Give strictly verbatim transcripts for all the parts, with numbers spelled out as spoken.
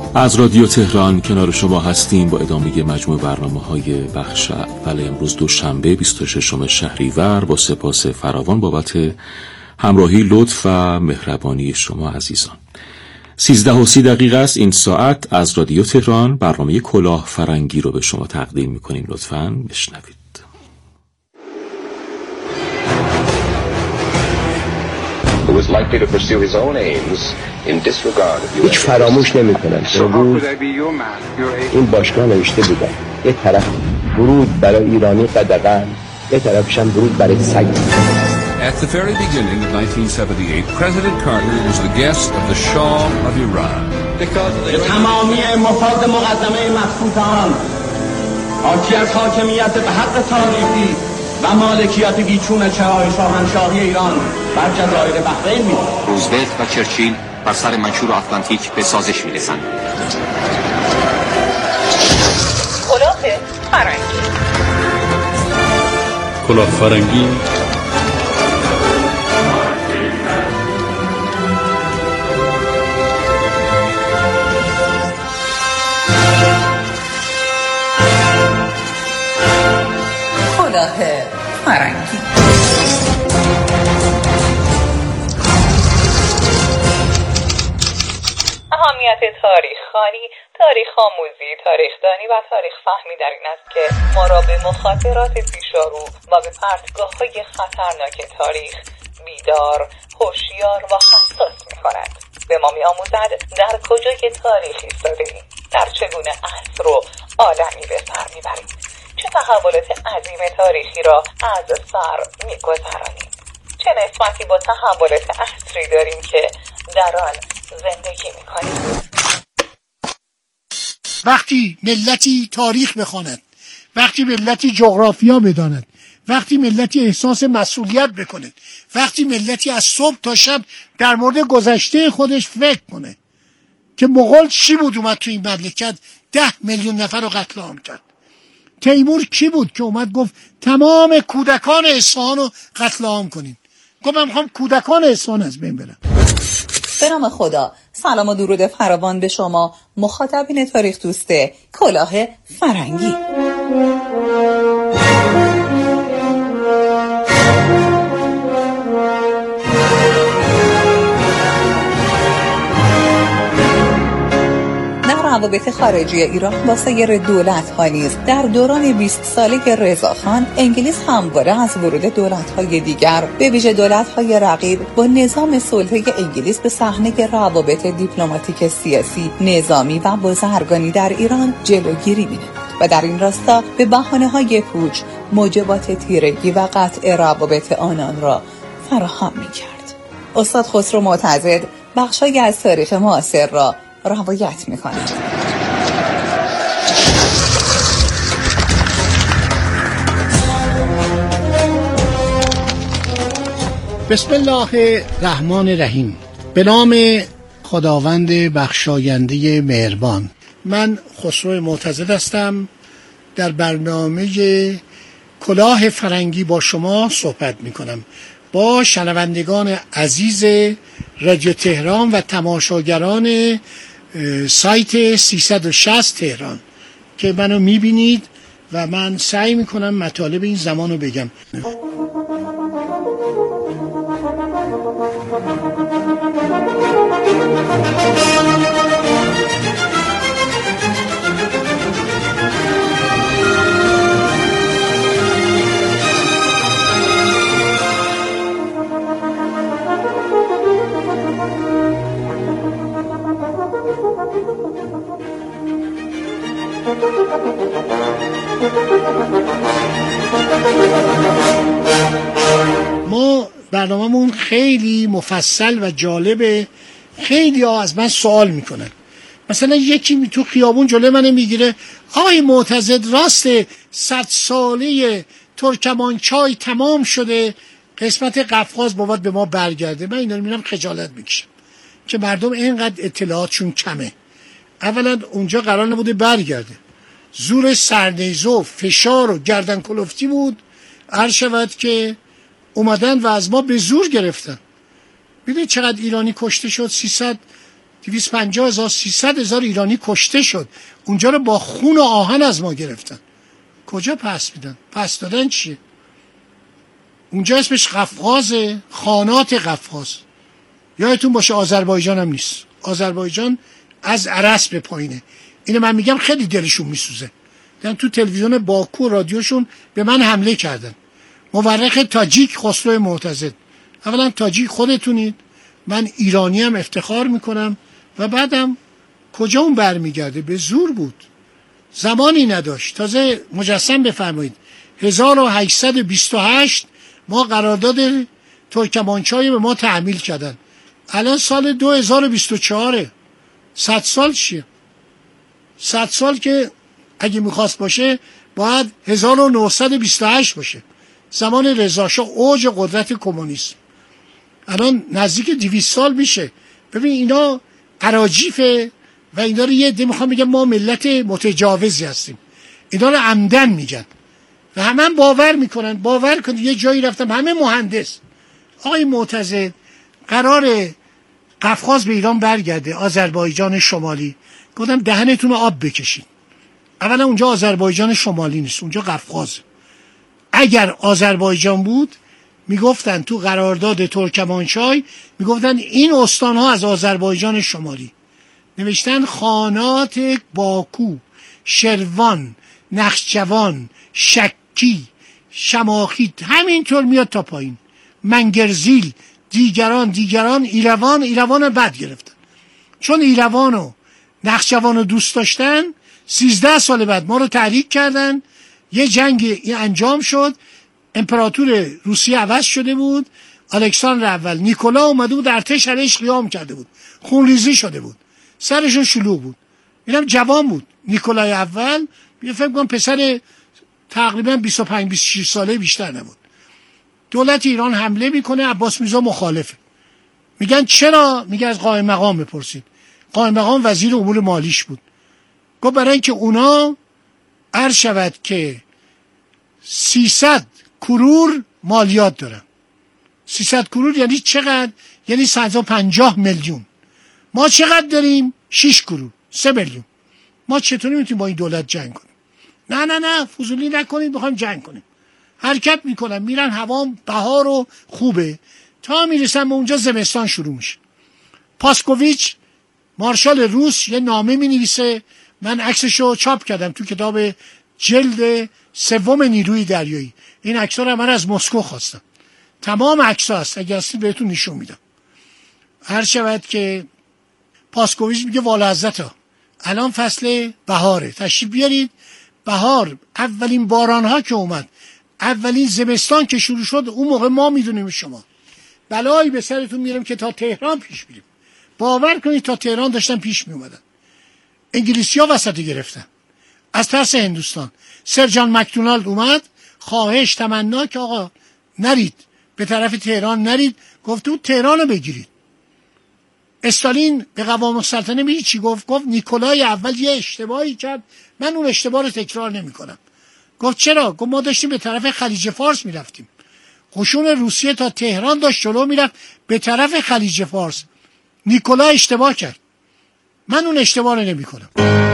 از رادیو تهران کنار شما هستیم با ادامه مجموع برنامه‌های بخش اول امروز دوشنبه بیست و ششم شهریور با سپاس فراوان بابت همراهی، لطف و مهربانی شما عزیزان. سیزده و سی دقیقه است این ساعت. از رادیو تهران برنامه کلاه فرنگی رو به شما تقدیم می‌کنیم. لطفاً بشنوید. هیچ فراموش نمی کنم. امروز این باشگاه نوشته بودن یه طرف ورود برای ایرانی قدغن، یه طرفش هم ورود برای سگ. At the very beginning of nineteen seventy-eight, President Carter was the guest of the Shah of Iran. تمامی مفاد مقدمه مخصوصان حاکی از حاکمیت به حق تاریخی و مالکیت بیچون چهار شاهنشاهی ایران بر جزایر بحرین می روزولت و چرچیل بر سر منشور آتلانتیک به سازش می رسند. کلاه فرنگی کلاه فرنگی کلاه فرنگی اهمیت تاریخ خوانی، تاریخ آموزی، تاریخ دانی و تاریخ فهمی در این است که ما را به مخاطرات پیشارو و به پرتگاه‌های خطرناک تاریخ بیدار، هوشیار و حساس می‌کند. به ما می‌آموزد در کجای تاریخ ایستاده‌ایم، در چگونه عصر و عالمی به سر می‌بریم، چه تحولات عظیم تاریخی را از سر می‌گذرانیم، چه نسبتی با تحولات عصری داریم که در آن زندگی می‌کنیم. وقتی ملتی تاریخ بخواند، وقتی ملتی جغرافیا بداند، وقتی ملتی احساس مسئولیت بکنه، وقتی ملتی از صبح تا شب در مورد گذشته خودش فکر کنه که مغول چی بود اومد تو این مملکت ده میلیون نفر رو قتل عام کرد، تیمور کی بود که اومد گفت تمام کودکان اصفهان رو قتل عام کنین، گفت من میخوام کودکان اصفهان از بین برن. به نام خدا، سلام و درود فراوان به شما مخاطبین تاریخ دوسته کلاه فرنگی. روابط خارجی ایران با سایر دولت‌ها نیز در دوران بیست ساله رضاخان، انگلیس همواره از ورود دولت‌های دیگر به ویژه دولت‌های رقیب با نظام صلحی انگلیس به صحنه روابط دیپلماتیک، سیاسی، نظامی و بازرگانی در ایران جلوگیری می‌نمود و در این راستا به بهانه‌های پوچ موجبات تیرگی و قطع روابط آنان را فراهم می‌کرد. استاد خسرو معتضد بخشی از تاریخ معاصر را روایت می‌کند. بسم الله الرحمن الرحیم. به نام خداوند بخشاینده مهربان. من خسرو معتضد هستم. در برنامه کلاه فرنگی با شما صحبت می‌کنم، با شنوندگان عزیز رادیو تهران و تماشاگران سایت سیصد و شصت تهران که منو میبینید و من سعی میکنم مطالب این زمان رو بگم. ما برنامه‌مون خیلی مفصل و جالبه. خیلی ها از من سوال میکنن، مثلا یکی تو خیابون جلوی من میگیره، آقای معتضد راسته صد ساله ترکمانچای تمام شده، قسمت قفقاز باید به ما برگرده؟ من اینا رو میبینم خجالت میکشم که مردم اینقدر اطلاعاتشون کمه. اولا اونجا قرار نبوده برگرده، زور سرنیزه و فشار و گردن کلفتی بود، عرض شود که اومدن و از ما به زور گرفتن. ببینید چقدر ایرانی کشته شد، سیصد دویست و پنجاه هزار سیصد هزار ایرانی کشته شد. اونجا رو با خون و آهن از ما گرفتن. کجا پس میدن؟ پس دادن چیه؟ اونجا اسمش قفقازه، خانات قفقاز. یادتون باشه آذربایجان هم نیست. آذربایجان از ارس به پایینه. اینو من میگم خیلی دلشون میسوزه. دیدم تو تلویزیون باکو رادیوشون به من حمله کردن. مورخ تاجیک خسرو معتضد. اولا تاجیک خودتونید، من ایرانی هم افتخار میکنم و بعدم کجا اون برمیگرده؟ به زور بود، زمانی نداشت. تازه مجسم بفرمایید هزار و هشتصد و بیست و هشت ما قرارداد ترکمانچای به ما تحمیل کردن. الان سال دو هزار و بیست و چهار، صد سال چیه؟ صد سال که اگه میخواست باشه باید هزار و نهصد و بیست و هشت باشه، زمان رضا شاه، اوج قدرت کمونیسم. الان نزدیک دویست سال میشه. ببین اینا اراجیفه و اینا رو یه عده میخوام میگم ما ملت متجاوزی هستیم. اینا رو عمدن میگن و همه هم باور میکنن. باور کنید یه جایی رفتم همه مهندس، آقای معتضد قرار قفقاز به ایران برگرده، آذربایجان شمالی. گفتم دهنتون رو آب بکشید. اولا اونجا آذربایجان شمالی نیست، اونجا قفقاز. اگر آذربایجان بود میگفتن تو قرارداد ترکمانچای میگفتن این استانها از آذربایجان شمالی. نوشتن خانات باکو، شروان، نخجوان، شکی، شماخیت، همینطور میاد تا پایین. منگرزیل، دیگران دیگران ایروان ایروان بد گرفتن. چون ایروان و نخجوان رو دوست داشتن، سیزده سال بعد ما رو تحریک کردن. یه جنگ انجام شد، امپراتور روسیه عوض شده بود، الکساندر اول، نیکولا اومده بود ارتش علیش قیام کرده بود، خونریزی شده بود، سرشون شلوغ بود. اینم جوان بود نیکولای اول، من فکر کنم پسر تقریبا بیست و پنج بیست و شش ساله بیشتر نبود. دولت ایران حمله میکنه، عباس میرزا مخالفه. میگن چرا؟ میگه از قائم مقام بپرسید. قائم مقام وزیر امور مالیش بود. گفت برای اینکه اونا عرض شود که سیصد کرور مالیات دارن. سیصد کرور یعنی چقدر؟ یعنی صد و پنجاه میلیون. ما چقدر داریم؟ شش کرور، سه میلیون. ما چطوری میتونیم با این دولت جنگ کنیم؟ نه نه نه فضولی نکنید، میخوایم جنگ کنیم. حرکت میکنن، میرن، هوا بهار و خوبه، تا میرسن به اونجا زمستان شروع میشه. پاسکوویچ مارشال روس یه نامه مینویسه، من عکسشو چاپ کردم تو کتاب جلد سوم نیروی دریایی. این عکس‌ها رو من از مسکو خواستم، تمام عکس‌ها هست، اگه هستید بهتون نشون میدم. هر شود که پاسکوویچ میگه والا حضرتا الان فصل بهاره، تشریف بیارید. بهار اولین باران‌ها که اومد، اولین زمستان که شروع شد، اون موقع ما میدونیم شما بلایی به سرتون میارم که تا تهران پیش میریم. باور کنید تا تهران داشتن پیش میومدن. انگلیسی‌ها وسط گرفتن از ترس هندوستان. سر جان مکدونالد اومد، خواهش تمنا که آقا نرید به طرف تهران، نرید. گفت تو تهران رو بگیرید. استالین به قوام السلطنه میگه چی گفت؟ گفت نیکولای اول یه اشتباهی کرد، من اون اشتباه رو تکرار نمی کنم. گفت چرا؟ گفت ما داشتیم به طرف خلیج فارس میرفتیم، قشون روسیه تا تهران داشت جلو میرفت به طرف خلیج فارس. نیکولای اشتباه کرد، من اون اشتباه رو نمی کنم.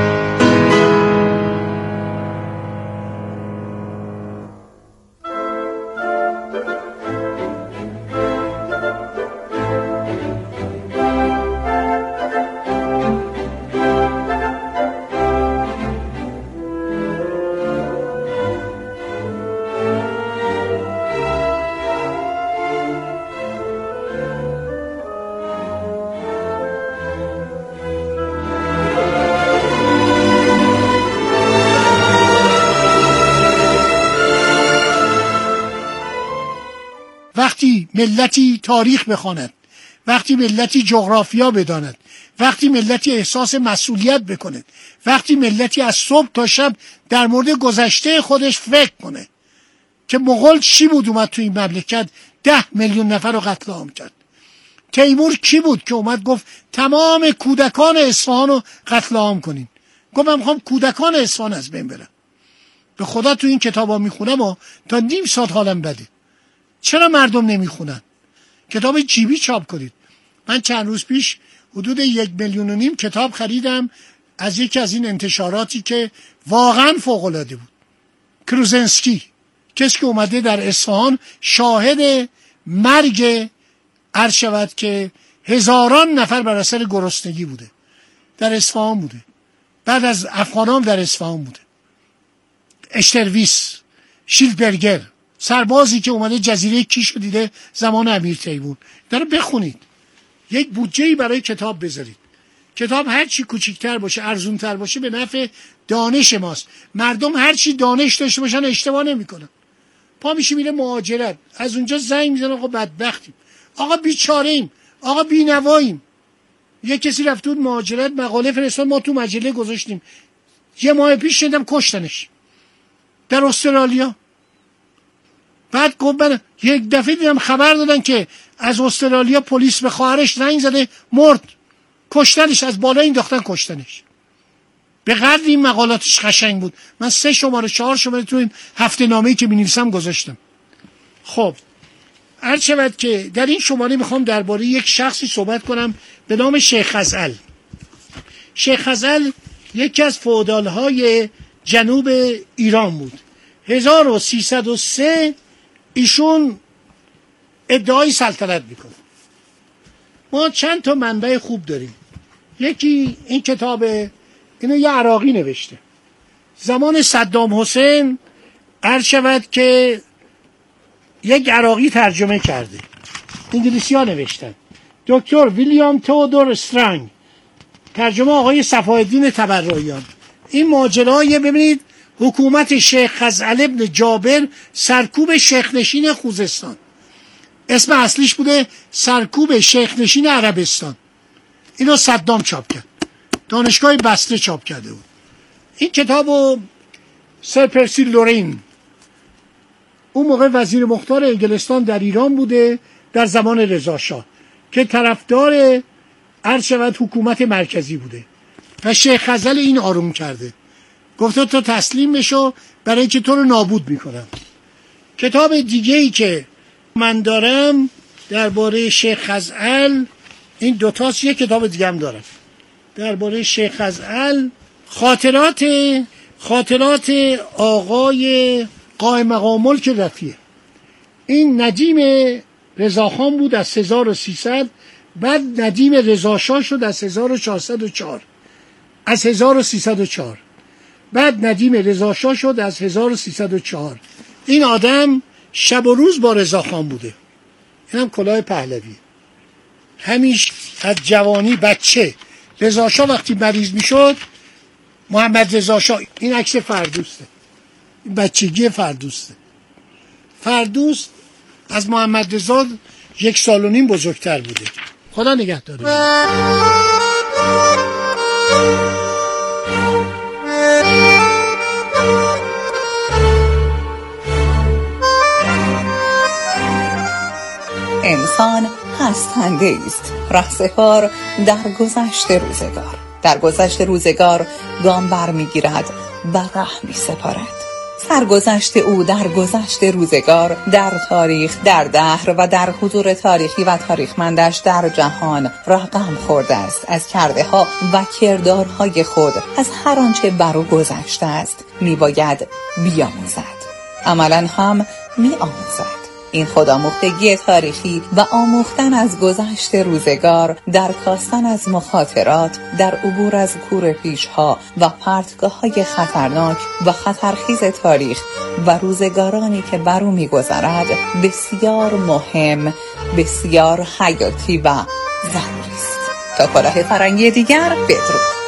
وقتی ملتی تاریخ بخواند، وقتی ملتی جغرافیا بداند، وقتی ملتی احساس مسئولیت بکنه، وقتی ملتی از صبح تا شب در مورد گذشته خودش فکر کنه که مغول چی بود اومد تو این مملکت ده میلیون نفر رو قتل عام کرد. تیمور کی بود که اومد گفت تمام کودکان اصفهان رو قتل عام کنین. گفت من میخوام کودکان اصفهان از بین برن. به خدا تو این کتابا میخونم و تا نیم ساعت حالم بده. چرا مردم نمیخونن؟ کتاب جیبی چاپ کنید. من چند روز پیش حدود یک میلیون و نیم کتاب خریدم از یکی از این انتشاراتی که واقعا فوق‌العاده بود. کروزنسکی، کسی که اومده در اصفهان شاهد مرگ عرض شود که هزاران نفر بر اثر گرسنگی بوده، در اصفهان بوده، بعد از افغانان در اصفهان بوده. اشترویس، شیلبرگر، سربازی که اومده جزیره کیشو دیده زمان امیر تیمور. داره بخونید، یک بودجه‌ای برای کتاب بذارید. کتاب هر چی کوچیک‌تر باشه، ارزون‌تر باشه، به نفع دانش ماست. مردم هر چی دانش داشته باشن اشتباه نمی‌کنن. پا میشه میره مهاجرت، از اونجا زنگ میزنه آقا بدبختیم، آقا بیچاره‌ایم، آقا بی‌نواییم. یه کسی رفت بود مهاجرت، مقاله فرستاد، ما تو مجله گذاشتیم، یه ماه پیش شدم کشتنش در استرالیا. بعد گفت من یک دفعه دیدم خبر دادن که از استرالیا پلیس به خواهرش زنگ زده مرد، کشتنش، از بالا این انداختن کشتنش. به قدر این مقالاتش قشنگ بود. من سه شماره چهار شماره تو این هفته نامه‌ای که می‌نویسم گذاشتم. خب عرض شود که در این شماره میخوام درباره یک شخصی صحبت کنم به نام شیخ خزعل. شیخ خزعل یکی از فئودال‌های جنوب ایران بود. هزار و سیصد و سه ایشون ادعای سلطنت میکنه. ما چند تا منبع خوب داریم. یکی این کتاب، اینو یه عراقی نوشته زمان صدام حسین، عرض شود که یک عراقی ترجمه کرده، انگلیسی ها نوشتن، دکتر ویلیام تئودور استرانگ، ترجمه آقای صفایالدین تبرعیان. این ماجرای ببینید، حکومت شیخ خزعل ابن جابر سرکوب شیخ نشین خوزستان، اسم اصلیش بوده سرکوب شیخ نشین عربستان. اینو صدام چاپ کرد، دانشگاه بصره چاپ کرده بود. این کتابو سر پرسی لورین، اون موقع وزیر مختار انگلستان در ایران بوده در زمان رضا شاه، که طرفدار عرض شود حکومت مرکزی بوده و شیخ خزعل این آروم کرده، گفته تو تسلیم بشو برای اینکه تو رو نابود میکنم. کتاب دیگه ای که من دارم درباره شیخ خزعل، این دوتاست، یک کتاب دیگه هم دارم درباره شیخ خزعل، خاطرات خاطرات آقای قائم مقام ملک رفیع. این ندیم رضاخان بود از هزار و سیصد، بعد ندیم رضاشاه شد از هزار و چهارصد و چهار، از هزار و سیصد و چهار، بعد ندیم رضاشاه شد از هزار و سیصد و چهار. این آدم شب و روز با رضاخان بوده. اینم کلاه پهلوی. همیش از جوانی بچه رضاشاه وقتی مریض میشد، محمد رضاشاه، این عکس فردوسته، این بچگی فردوسته. فردوس از محمد رضا یک سال و نیم بزرگتر بوده. خدا نگهدار. انسان هستنده است، رهسپار در گذشت روزگار. در گذشت روزگار گام بر می گیرد و ره می سپارد. سرگذشت او در گذشت روزگار، در تاریخ، در دهر و در حضور تاریخی و تاریخمندش در جهان رقم خورده است از کرده ها و کردارهای خود. از هر آنچه بر او گذشته است می باید بیاموزد، عملا هم می آموزد. این خودآموختگی تاریخی و آموختن از گذشت روزگار، در کاستن از مخاطرات، در عبور از کور پیشها و پرتگاه‌های خطرناک و خطرخیز تاریخ و روزگارانی که بر او می‌گذرد، بسیار مهم، بسیار حیاتی و ضروری است. تا کلاه فرنگی دیگر، بدرود.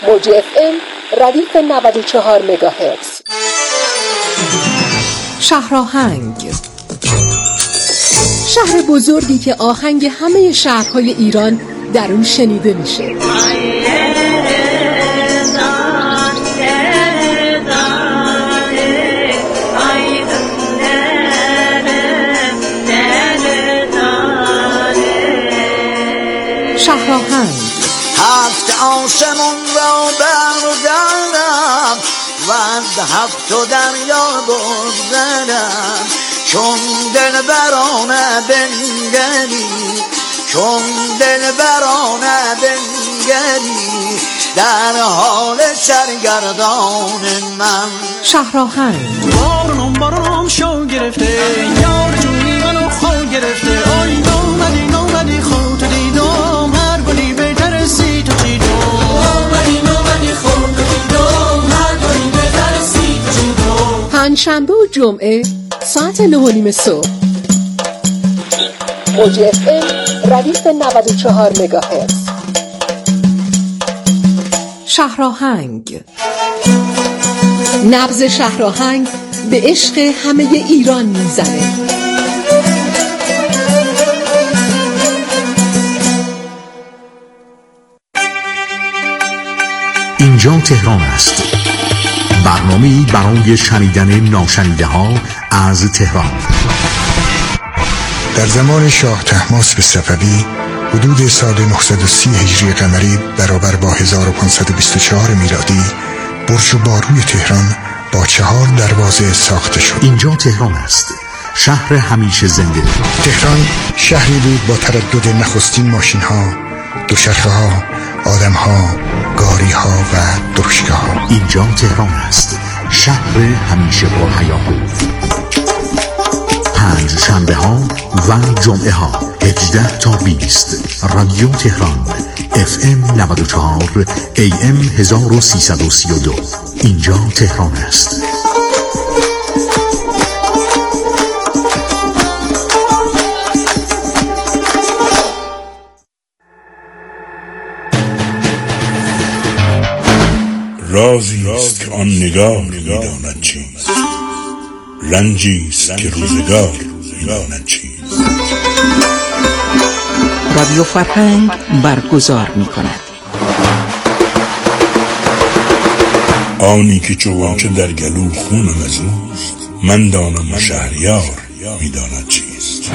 موج اف ام ردیف نود و چهار مگاهرتز. شهرآهنگ، شهر بزرگی که آهنگ همه شهرهای ایران در اون شنیده میشه. شهرآهنگ، هفت آسمون را بردارم و هفت و دریا بگذرم، چون دل برانه بنگری، چون دل برانه بنگری در حال سرگردان من. شهرآهنگ، بارونم بارونم شو گرفته، یار جونی منو خو گرفته، آی نامدی نامدی خود دیدم، هر گلی بهتر سی تو چیدم، نامدی نامدی خود دیدم، هر گلی بهتر سی تو چیدم. پنجشنبه و جمعه ساعت نه و نیم صبح. موج اف ام ردیف نود و چهار مگاهرتز. شهرآهنگ، نبض شهرآهنگ به عشق همه ایران میزنه. اینجا تهران است. برنامه‌ای برای شنیدن ناشنیده ها از تهران. در زمان شاه طهماسب صفوی حدود سال نهصد و سی هجری قمری برابر با هزار و پانصد و بیست و چهار میلادی برج باروی تهران با چهار دروازه ساخته شد. اینجا تهران است، شهر همیشه زنده. تهران شهری بود با تردد نخستین ماشین ها، دوچرخه ها، آدم ها، گاری ها و درشکه ها. اینجا تهران است، شهر همیشه با حیات. پنج شنبه ها و جمعه ها هجده تا بیست رادیو تهران اف ام نود و چهار ای ام هزار و سیصد و سی و دو. اینجا تهران است. رازی است که آن نگاه می‌داند چیست، رنجی است که روزگار می‌داند چیست. رادیو فرهنگ برگزار می‌کند. آنی که چوانچه در گلو خونم از اوست، من دانم و شهریار می‌داند چیست.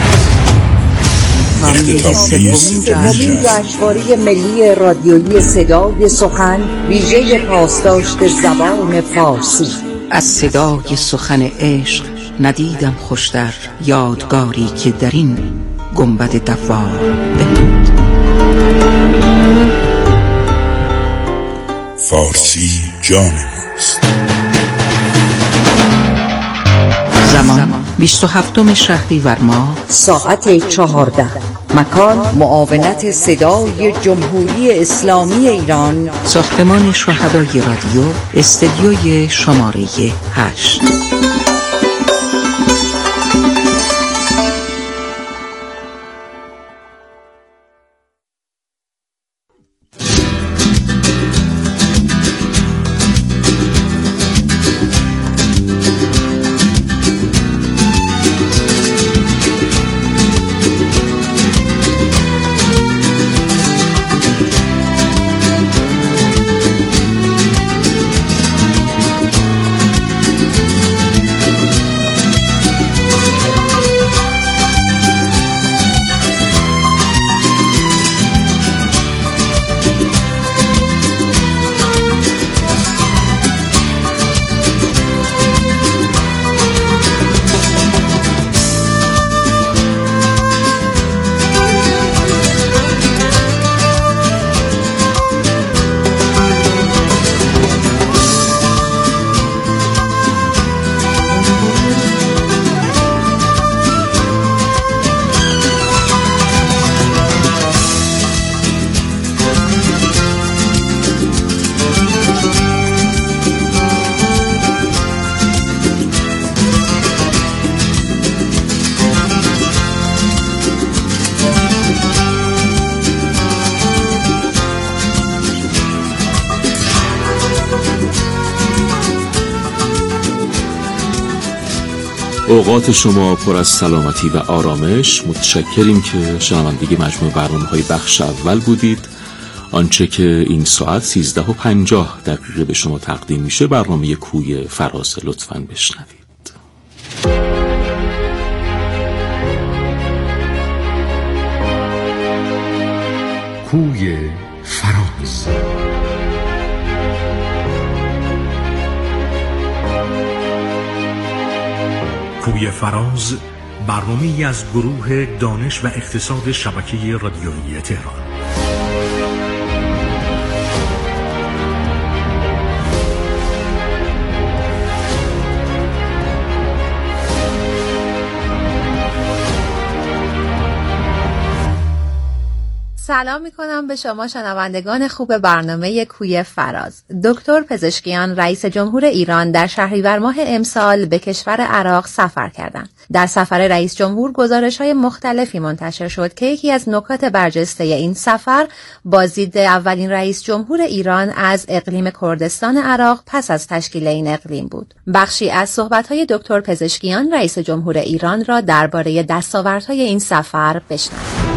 اختتامیه سومین جشنواره ملی رادیویی صدای سخن ویژه پاسداشت زبان فارسی. از صدای سخن عشق ندیدم خوشتر، یادگاری که در این گنبد دوار بماند. فارسی جان ماست. زمان بیست و هفتم شهریور ماه ساعت چهارده. مکان معاونت صدای جمهوری اسلامی ایران، ساختمان شهدای رادیو، استدیوی شماره هشت. اوقات شما پر از سلامتی و آرامش. متشکریم که شنوندگی مجموع برنامه‌های بخش اول بودید. آنچه که این ساعت سیزده و پنجاه دقیقه به شما تقدیم میشه برنامه کوی فراز. لطفاً بشنوید. کوی فراز. کوی فراز برنامه‌ای از گروه دانش و اقتصاد شبکه رادیویی تهران. سلام میکنم به شما شنوندگان خوب برنامه کوی فراز. دکتر پزشکیان رئیس جمهور ایران در شهریور ماه امسال به کشور عراق سفر کردند. در سفر رئیس جمهور گزارش‌های مختلفی منتشر شد که یکی از نکات برجسته این سفر بازدید اولین رئیس جمهور ایران از اقلیم کردستان عراق پس از تشکیل این اقلیم بود. بخشی از صحبت‌های دکتر پزشکیان رئیس جمهور ایران را درباره دستاوردهای این سفر بشنوید.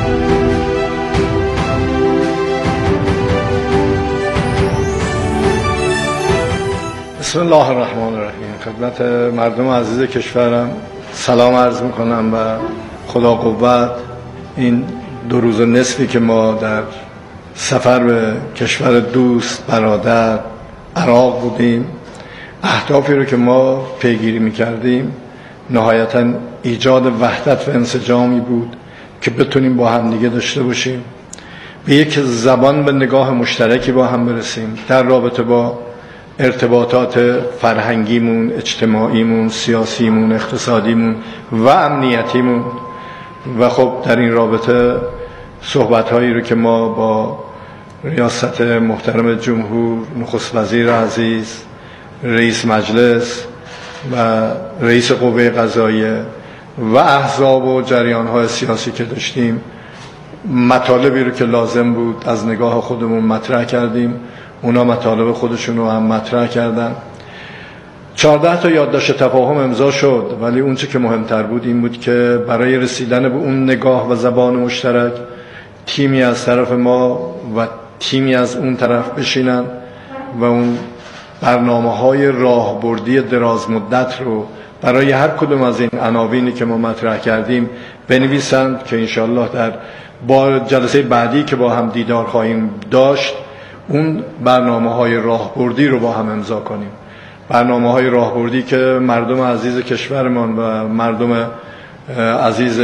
بسم الله الرحمن الرحیم. خدمت مردم عزیز کشورم سلام عرض میکنم و خدا قوت. این دو روز و نصفی که ما در سفر به کشور دوست برادر عراق بودیم، اهدافی رو که ما پیگیری میکردیم نهایتا ایجاد وحدت و انسجامی بود که بتونیم با هم دیگه داشته باشیم، به یک زبان به نگاه مشترکی با هم برسیم در رابطه با ارتباطات فرهنگیمون، اجتماعیمون، سیاسیمون، اقتصادیمون و امنیتیمون. و خب در این رابطه صحبت‌هایی رو که ما با ریاست محترم جمهور، نخست وزیر عزیز، رئیس مجلس و رئیس قوه قضاییه و احزاب و جریان‌های سیاسی که داشتیم، مطالبی رو که لازم بود از نگاه خودمون مطرح کردیم. اونا مطالب خودشون رو هم مطرح کردن. چهارده تا یادداشت تفاهم امضا شد، ولی اون چه که مهمتر بود این بود که برای رسیدن به اون نگاه و زبان مشترک تیمی از طرف ما و تیمی از اون طرف بشینن و اون برنامه‌های راهبردی دراز مدت رو برای هر کدوم از این عناوینی که ما مطرح کردیم بنویسند که انشالله در با جلسه بعدی که با هم دیدار خواهیم داشت اون برنامه‌های راهبردی رو با هم امضا کنیم. برنامه‌های راهبردی که مردم عزیز کشورمان و مردم عزیز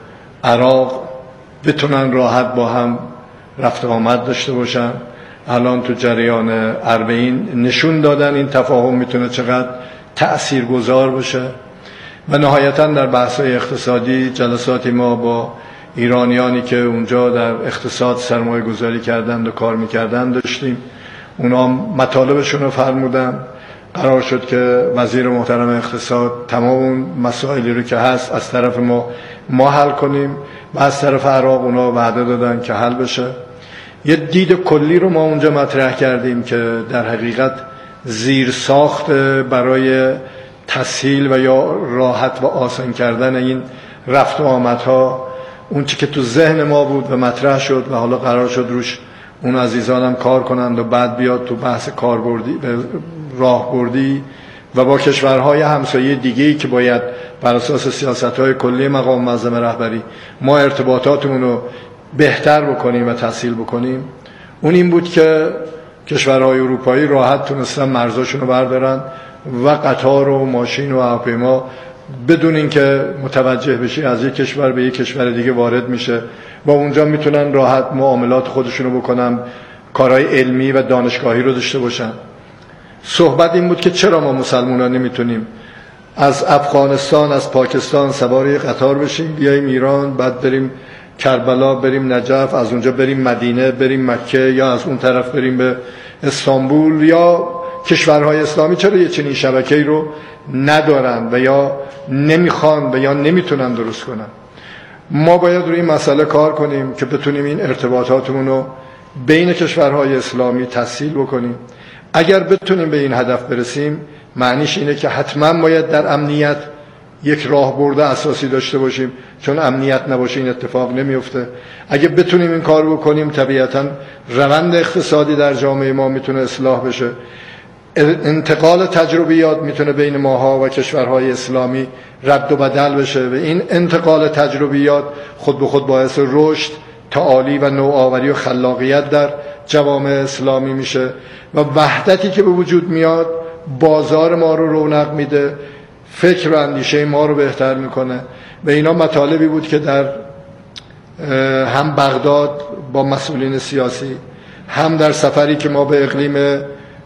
عراق بتونن راحت با هم رفت آمد داشته باشن. الان تو جریان اربعین نشون دادن این تفاهم میتونه چقدر تأثیرگذار باشه. و نهایتاً در بحث‌های اقتصادی جلساتی ما با ایرانیانی که اونجا در اقتصاد سرمایه گذاری کردند و کار میکردن داشتیم. اونا مطالبشون رو فرمودن. قرار شد که وزیر محترم اقتصاد تمام اون مسائلی رو که هست از طرف ما ما حل کنیم و از طرف عراق اونا وعده دادن که حل بشه. یه دید کلی رو ما اونجا مطرح کردیم که در حقیقت زیر ساخت برای تسهیل و یا راحت و آسان کردن این رفت و آمدها اون چی که تو ذهن ما بود و مطرح شد و حالا قرار شد روش اون عزیزانم کار کنند و بعد بیاد تو بحث کاربردی راهبردی و با کشورهای همسایه دیگه‌ای که باید بر اساس سیاست‌های کلی مقام معظم رهبری ما ارتباطاتمون رو بهتر بکنیم و تسهیل بکنیم. اون این بود که کشورهای اروپایی راحت تونستن مرزاشون رو بردارن و قطار و ماشین و هواپیما بدون اینکه متوجه بشی از یک کشور به یک کشور دیگه وارد میشه و اونجا میتونن راحت معاملات خودشونو بکنن، کارهای علمی و دانشگاهی رو داشته باشن. صحبت این بود که چرا ما مسلمانان نمیتونیم از افغانستان از پاکستان سوار قطار بشیم بیایم ایران، بعد بریم کربلا، بریم نجف، از اونجا بریم مدینه، بریم مکه، یا از اون طرف بریم به استانبول یا کشورهای اسلامی. چرا یه چنین شبکه‌ای رو ندارن و یا نمیخوان و یا نمیتونن درست کنن؟ ما باید روی این مسئله کار کنیم که بتونیم این ارتباطاتمون رو بین کشورهای اسلامی تسهیل بکنیم. اگر بتونیم به این هدف برسیم معنیش اینه که حتما باید در امنیت یک راهبرد اساسی داشته باشیم، چون امنیت نباشه این اتفاق نمیفته. اگه بتونیم این کار بکنیم طبیعتاً روند اقتصادی در جامعه ما میتونه اصلاح بشه، انتقال تجربیات میتونه بین ماها و کشورهای اسلامی رد و بدل بشه و این انتقال تجربیات خود به خود باعث رشد، تعالی و نوآوری و خلاقیت در جوامع اسلامی میشه و وحدتی که به وجود میاد بازار ما رو رونق میده، فکر و اندیشه ما رو بهتر میکنه. و اینا مطالبی بود که در هم بغداد با مسئولین سیاسی، هم در سفری که ما به اقلیم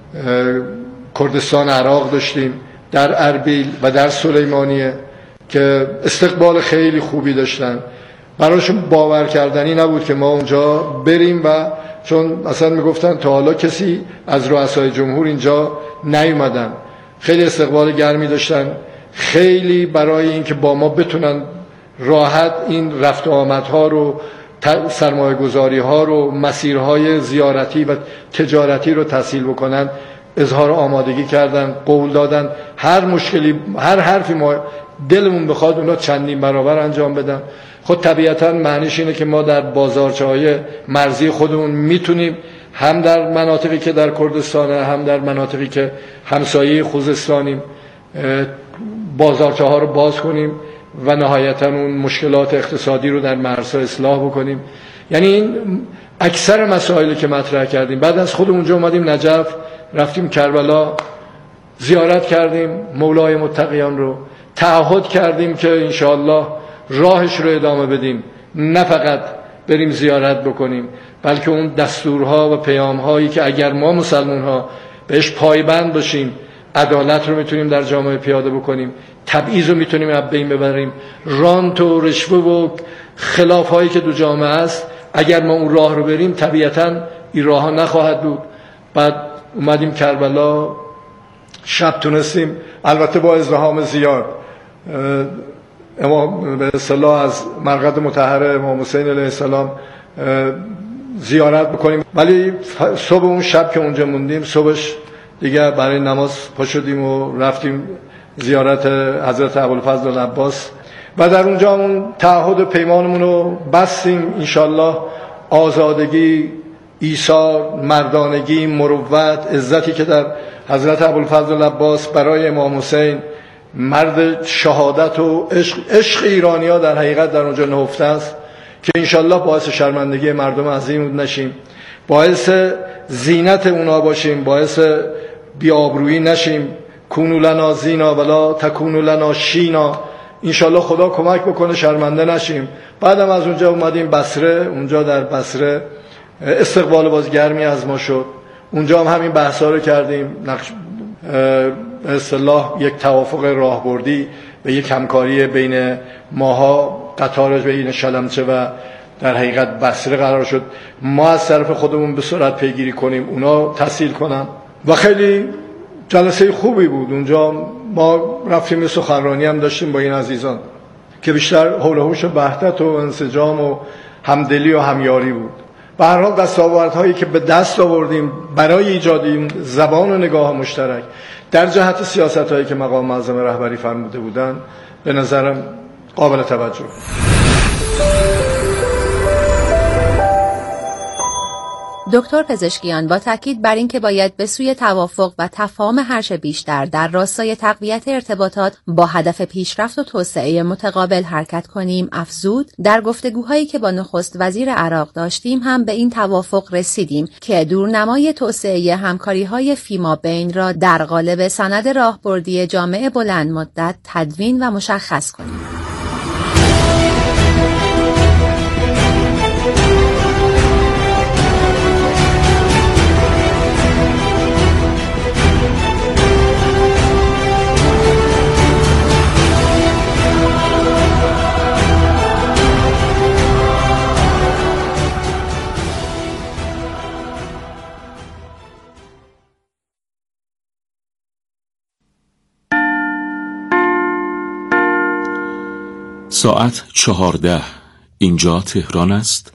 کردستان عراق داشتیم، در اربیل و در سلیمانیه که استقبال خیلی خوبی داشتن. براشون باور کردنی نبود که ما اونجا بریم و چون اصلا میگفتن تا حالا کسی از رؤسای جمهور اینجا نیومدن. خیلی استقبال گرمی داشتن، خیلی برای اینکه با ما بتونن راحت این رفت و آمدها رو، سرمایه گذاری ها رو، مسیرهای زیارتی و تجارتی رو تسهیل بکنن اظهار آمادگی کردن، قول دادن هر مشکلی، هر حرفی ما دلمون بخواد اونا چندین برابر انجام بدن. خود طبیعتا معنیش اینه که ما در بازارچه‌های مرزی خودمون میتونیم هم در مناطقی که در کردستانه، هم در مناطقی که همسایه خوزستانیم بازارچه ها رو باز کنیم و نهایتا اون مشکلات اقتصادی رو در مرزها اصلاح بکنیم. یعنی این اکثر مسائلی که مطرح کردیم. بعد از خود اونجا اومدیم نجف، رفتیم کربلا، زیارت کردیم مولای متقیان رو، تعهد کردیم که انشاءالله راهش رو ادامه بدیم، نه فقط بریم زیارت بکنیم بلکه اون دستورها و پیامهایی که اگر ما مسلمان ها بهش پایبند باشیم عدالت رو میتونیم در جامعه پیاده بکنیم، تبعیض رو میتونیم از بین ببریم، رانت و رشوه و خلاف هایی که دو جامعه است اگر ما اون راه رو بریم طبیعتاً این راه ها نخواهد بود. بعد اومدیم کربلا، شب تونستیم البته با ازدحام زیاد امام به اصطلاح از مرقد مطهر امام حسین علیه السلام زیارت بکنیم، ولی صبح اون شب که اونجا موندیم صبحش دیگه برای نماز پا شدیم و رفتیم زیارت حضرت ابوالفضل العباس و در اونجا اون تعهد و پیمانمون رو بستیم. انشالله آزادگی، ایثار، مردانگی، مروت، عزتی که در حضرت ابوالفضل العباس برای امام حسین مرد شهادت و عشق, عشق ایرانی‌ها در حقیقت در اونجا نهفته است که انشالله باعث شرمندگی مردم عظیم نشیم، باعث زینت اونا باشیم، باعث بیابرویی نشیم. کونو لنا زینا ولا تکونو لنا شینا. انشالله خدا کمک بکنه شرمنده نشیم. بعدم از اونجا اومدیم بصره، اونجا در بصره استقبال باز گرمی از ما شد، اونجا هم همین بحثا رو کردیم، نقش به اصطلاح یک توافق راهبردی و یک همکاری بین ماها، قطار بین شلمچه و در حقیقت بصره قرار شد. ما از طرف خودمون به سرعت پیگیری کنیم، اونا تسهیل کنن و خیلی جلسه خوبی بود. اونجا ما رفتیم سخنرانی هم داشتیم با این عزیزان که بیشتر حول و حوش وحدت و انسجام و همدلی و همیاری بود. به هر حال دستاوردهایی که به دست آوردیم برای ایجاد این زبان و نگاه مشترک در جهت سیاست‌هایی که مقام معظم رهبری فرموده بودند به نظرم قابل توجه. دکتر پزشکیان با تاکید بر این که باید به سوی توافق و تفاهم هرچه بیشتر در راستای تقویت ارتباطات با هدف پیشرفت و توسعه متقابل حرکت کنیم افزود، در گفتگوهایی که با نخست وزیر عراق داشتیم هم به این توافق رسیدیم که دورنمای توسعه همکاری‌های فیما بین را در قالب سند راهبردی جامع بلند مدت تدوین و مشخص کنیم. ساعت چهارده. اینجا تهران است.